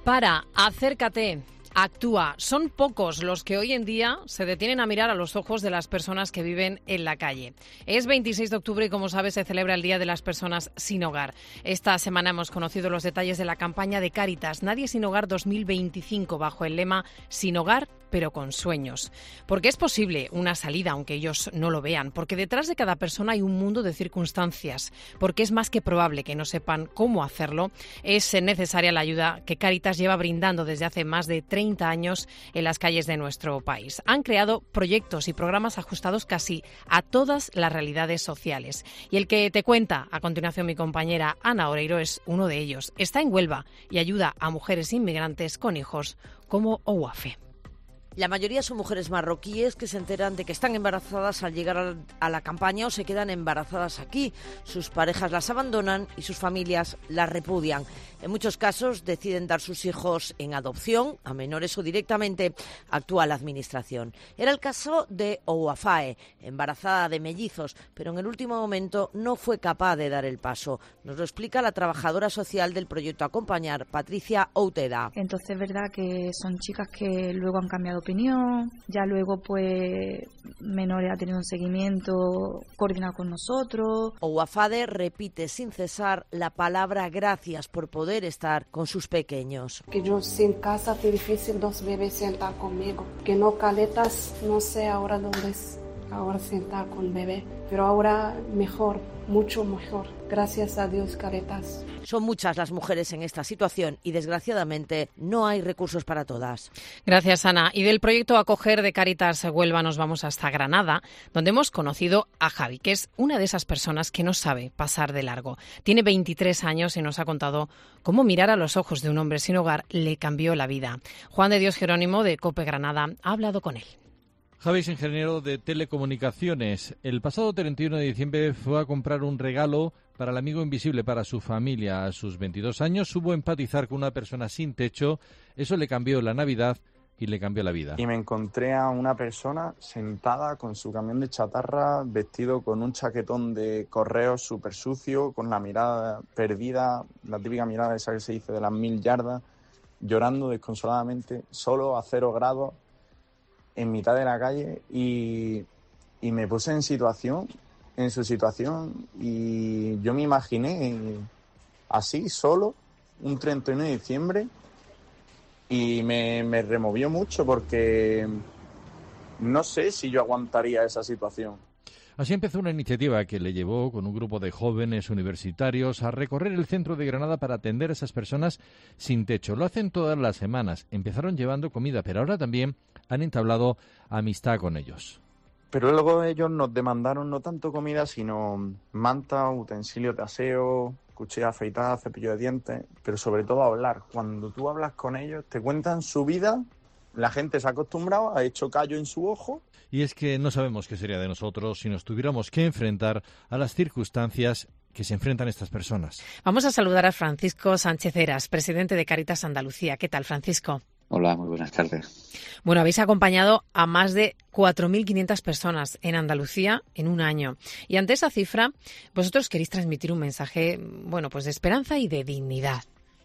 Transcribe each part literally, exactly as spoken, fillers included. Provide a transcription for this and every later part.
Para, acércate, actúa. Son pocos los que hoy en día se detienen a mirar a los ojos de las personas que viven en la calle. Es veintiséis de octubre y, como sabes, se celebra el Día de las Personas Sin Hogar. Esta semana hemos conocido los detalles de la campaña de Cáritas Nadie Sin Hogar dos mil veinticinco, bajo el lema Sin Hogar, pero con sueños. Porque es posible una salida, aunque ellos no lo vean, porque detrás de cada persona hay un mundo de circunstancias, porque es más que probable que no sepan cómo hacerlo. Es necesaria la ayuda que Cáritas lleva brindando desde hace más de treinta años en las calles de nuestro país. Han creado proyectos y programas ajustados casi a todas las realidades sociales. Y el que te cuenta a continuación mi compañera Ana Oreiro es uno de ellos. Está en Huelva y ayuda a mujeres inmigrantes con hijos como Ouafe. La mayoría son mujeres marroquíes que se enteran de que están embarazadas al llegar a la campaña o se quedan embarazadas aquí. Sus parejas las abandonan y sus familias las repudian. En muchos casos deciden dar sus hijos en adopción a menores o directamente actúa la administración. Era el caso de Ouafae, embarazada de mellizos, pero en el último momento no fue capaz de dar el paso. Nos lo explica la trabajadora social del proyecto Acompañar, Patricia Outeda. Entonces es verdad que son chicas que luego han cambiado opinión, ya luego pues menores ha tenido un seguimiento coordinado con nosotros. Ouafae repite sin cesar la palabra gracias por poder estar con sus pequeños. Que yo sin casa es difícil dos bebés sentar conmigo, que no caletas, no sé ahora dónde es, ahora sentar con bebé, pero ahora mejor, mucho mejor. Gracias a Dios, Cáritas. Son muchas las mujeres en esta situación y, desgraciadamente, no hay recursos para todas. Gracias, Ana. Y del proyecto Acoger de Cáritas Huelva nos vamos hasta Granada, donde hemos conocido a Javi, que es una de esas personas que no sabe pasar de largo. Tiene veintitrés años y nos ha contado cómo mirar a los ojos de un hombre sin hogar le cambió la vida. Juan de Dios Jerónimo, de COPE Granada, ha hablado con él. Javi es ingeniero de telecomunicaciones. El pasado treinta y uno de diciembre fue a comprar un regalo para el amigo invisible, para su familia. A sus veintidós años supo empatizar con una persona sin techo. Eso le cambió la Navidad y le cambió la vida. Y me encontré a una persona sentada con su camión de chatarra, vestido con un chaquetón de correos súper sucio, con la mirada perdida, la típica mirada esa que se dice de las mil yardas, llorando desconsoladamente, solo a cero grados, en mitad de la calle, y, y me puse en situación, en su situación, y yo me imaginé así, solo, un treinta y uno de diciembre, y me, me removió mucho porque no sé si yo aguantaría esa situación. Así empezó una iniciativa que le llevó con un grupo de jóvenes universitarios a recorrer el centro de Granada para atender a esas personas sin techo. Lo hacen todas las semanas. Empezaron llevando comida, pero ahora también han entablado amistad con ellos. Pero luego ellos nos demandaron no tanto comida, sino manta, utensilios de aseo, cuchilla afeitada, cepillo de dientes, pero sobre todo hablar. Cuando tú hablas con ellos, te cuentan su vida, la gente se ha acostumbrado, ha hecho callo en su ojo. Y es que no sabemos qué sería de nosotros si nos tuviéramos que enfrentar a las circunstancias que se enfrentan estas personas. Vamos a saludar a Francisco Sánchez Heras, presidente de Cáritas Andalucía. ¿Qué tal, Francisco? Hola, muy buenas tardes. Bueno, habéis acompañado a más de cuatro mil quinientas personas en Andalucía en un año. Y ante esa cifra, vosotros queréis transmitir un mensaje, bueno, pues de esperanza y de dignidad.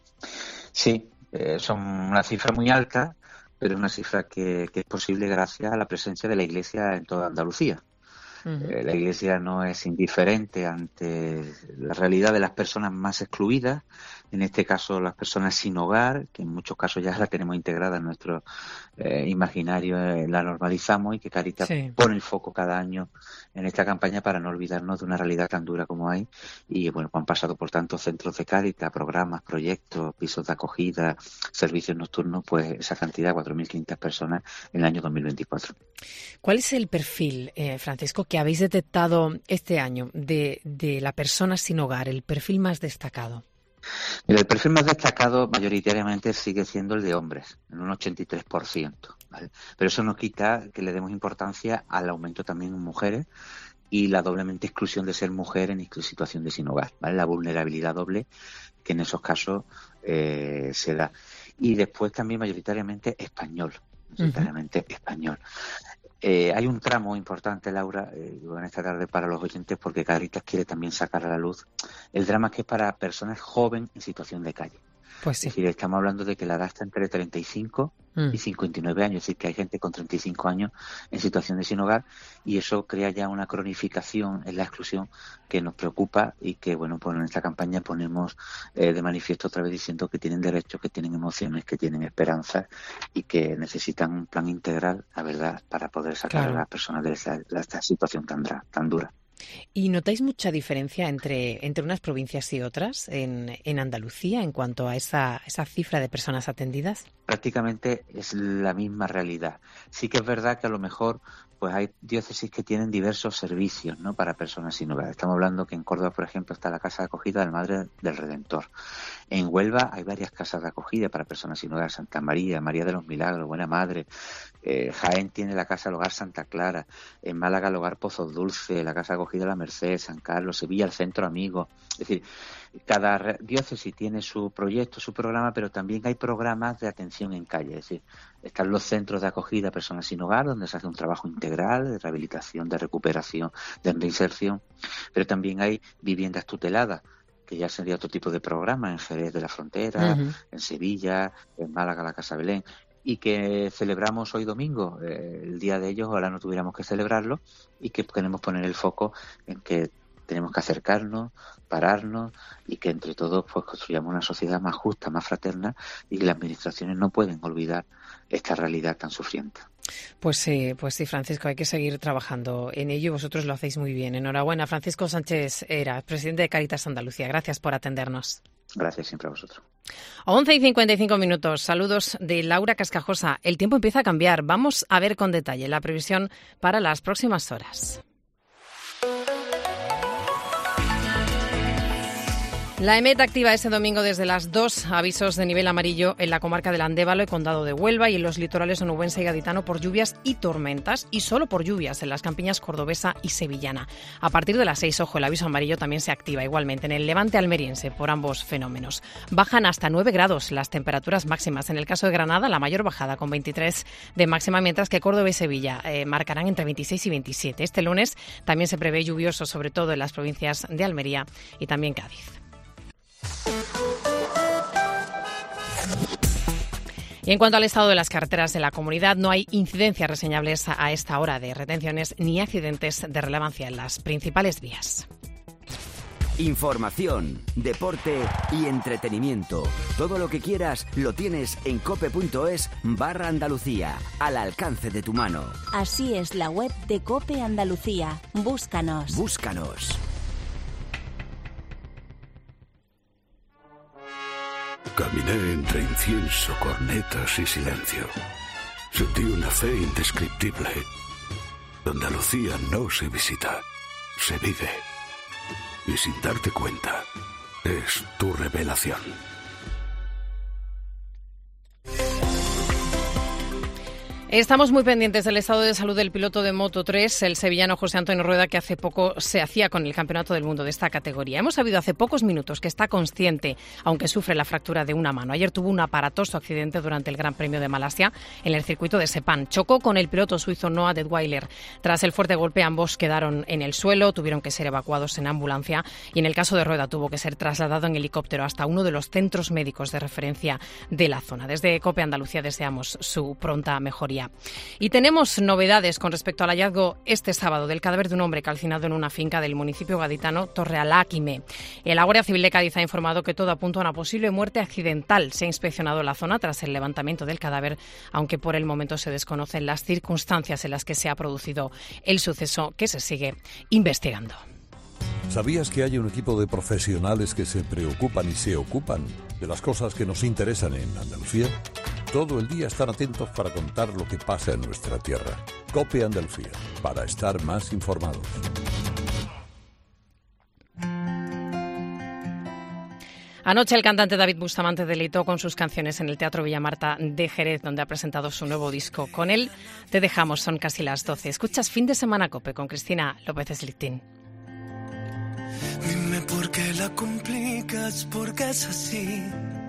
Sí, eh, son una cifra muy alta, pero es una cifra que, que es posible gracias a la presencia de la Iglesia en toda Andalucía. Uh-huh. Eh, la Iglesia no es indiferente ante la realidad de las personas más excluidas, en este caso las personas sin hogar, que en muchos casos ya la tenemos integrada en nuestro eh, imaginario, eh, la normalizamos, y que Cáritas sí. pone el foco cada año en esta campaña para no olvidarnos de una realidad tan dura como hay. Y bueno, han pasado por tantos centros de Cáritas, programas, proyectos, pisos de acogida, servicios nocturnos, pues esa cantidad, cuatro mil quinientas personas en el año dos mil veinticuatro. ¿Cuál es el perfil, eh, Francisco, que habéis detectado este año de, de la persona sin hogar, el perfil más destacado? Mira, el perfil más destacado mayoritariamente sigue siendo el de hombres, en un ochenta y tres por ciento, ¿vale? Pero eso no quita que le demos importancia al aumento también en mujeres y la doblemente exclusión de ser mujer en situación de sin hogar, ¿vale? La vulnerabilidad doble que en esos casos eh, se da. Y después también mayoritariamente español, mayoritariamente uh-huh. español. Eh, hay un tramo importante, Laura, eh, en esta tarde para los oyentes, porque Cáritas quiere también sacar a la luz el drama que es para personas jóvenes en situación de calle. Pues sí. Es decir, estamos hablando de que la edad está entre treinta y cinco y cincuenta y nueve años, es decir, que hay gente con treinta y cinco años en situación de sin hogar, y eso crea ya una cronificación en la exclusión que nos preocupa y que, bueno, pues en esta campaña ponemos eh, de manifiesto otra vez diciendo que tienen derechos, que tienen emociones, que tienen esperanzas y que necesitan un plan integral, la verdad, para poder sacar claro. a las personas de esta, de esta situación tan, tan dura. ¿Y notáis mucha diferencia entre, entre unas provincias y otras en, en Andalucía en cuanto a esa, esa cifra de personas atendidas? Prácticamente es la misma realidad. Sí que es verdad que a lo mejor pues hay diócesis que tienen diversos servicios, ¿no?, para personas sin hogar. Estamos hablando que en Córdoba, por ejemplo, está la Casa de Acogida de la Madre del Redentor. En Huelva hay varias casas de acogida para personas sin hogar, Santa María, María de los Milagros, Buena Madre. Eh, Jaén tiene la Casa del Hogar Santa Clara. En Málaga el Hogar Pozos Dulce, la Casa de Acogida de la Merced, San Carlos, Sevilla el Centro Amigo. Es decir, cada diócesis tiene su proyecto, su programa, pero también hay programas de atención en calle. Es decir, están los centros de acogida a personas sin hogar, donde se hace un trabajo integral de rehabilitación, de recuperación, de reinserción, pero también hay viviendas tuteladas, que ya sería otro tipo de programa en Jerez de la Frontera, uh-huh. en Sevilla, en Málaga la Casa Belén, y que celebramos hoy domingo, eh, el día de ellos, ojalá no tuviéramos que celebrarlo, y que queremos poner el foco en que tenemos que acercarnos, pararnos y que entre todos pues construyamos una sociedad más justa, más fraterna, y que las administraciones no pueden olvidar esta realidad tan sufriente. Pues sí, pues sí, Francisco, hay que seguir trabajando en ello y vosotros lo hacéis muy bien. Enhorabuena, Francisco Sánchez Era, presidente de Cáritas Andalucía. Gracias por atendernos. Gracias siempre a vosotros. once y cincuenta y cinco minutos. Saludos de Laura Cascajosa. El tiempo empieza a cambiar. Vamos a ver con detalle la previsión para las próximas horas. La EMET activa este domingo desde las dos avisos de nivel amarillo en la comarca del Andévalo y Condado de Huelva y en los litorales onubense y gaditano por lluvias y tormentas, y solo por lluvias en las campiñas cordobesa y sevillana. A partir de las seis, ojo, el aviso amarillo también se activa igualmente en el levante almeriense por ambos fenómenos. Bajan hasta nueve grados las temperaturas máximas. En el caso de Granada, la mayor bajada con veintitrés de máxima, mientras que Córdoba y Sevilla eh, marcarán entre veintiséis y veintisiete. Este lunes también se prevé lluvioso, sobre todo en las provincias de Almería y también Cádiz. Y en cuanto al estado de las carreteras de la comunidad, no hay incidencias reseñables a esta hora de retenciones ni accidentes de relevancia en las principales vías. Información, deporte y entretenimiento. Todo lo que quieras lo tienes en cope.es barra Andalucía, al alcance de tu mano. Así es la web de Cope Andalucía. Búscanos. Búscanos. Caminé entre incienso, cornetas y silencio. Sentí una fe indescriptible. Andalucía no se visita, se vive. Y sin darte cuenta, es tu revelación. Estamos muy pendientes del estado de salud del piloto de Moto tres, el sevillano José Antonio Rueda, que hace poco se hacía con el Campeonato del Mundo de esta categoría. Hemos sabido hace pocos minutos que está consciente, aunque sufre la fractura de una mano. Ayer tuvo un aparatoso accidente durante el Gran Premio de Malasia en el circuito de Sepang. Chocó con el piloto suizo Noah Detweiler. Tras el fuerte golpe, ambos quedaron en el suelo, tuvieron que ser evacuados en ambulancia y en el caso de Rueda tuvo que ser trasladado en helicóptero hasta uno de los centros médicos de referencia de la zona. Desde COPE Andalucía deseamos su pronta mejoría. Y tenemos novedades con respecto al hallazgo este sábado del cadáver de un hombre calcinado en una finca del municipio gaditano Torrealá-Quimé. La Guardia Civil de Cádiz ha informado que todo apunta a una posible muerte accidental. Se ha inspeccionado la zona tras el levantamiento del cadáver, aunque por el momento se desconocen las circunstancias en las que se ha producido el suceso, que se sigue investigando. ¿Sabías que hay un equipo de profesionales que se preocupan y se ocupan de las cosas que nos interesan en Andalucía? Todo el día están atentos para contar lo que pasa en nuestra tierra. COPE Andalucía, para estar más informados. Anoche el cantante David Bustamante deleitó con sus canciones en el Teatro Villamarta de Jerez, donde ha presentado su nuevo disco. Con él te dejamos, son casi las doce. Escuchas Fin de Semana COPE con Cristina López-Slichting. Dime por qué la complicas, porque es así.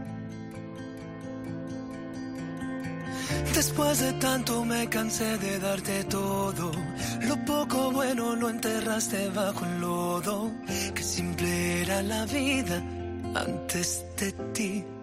Después de tanto me cansé de darte todo. Lo poco bueno lo enterraste bajo el lodo. Qué simple era la vida antes de ti.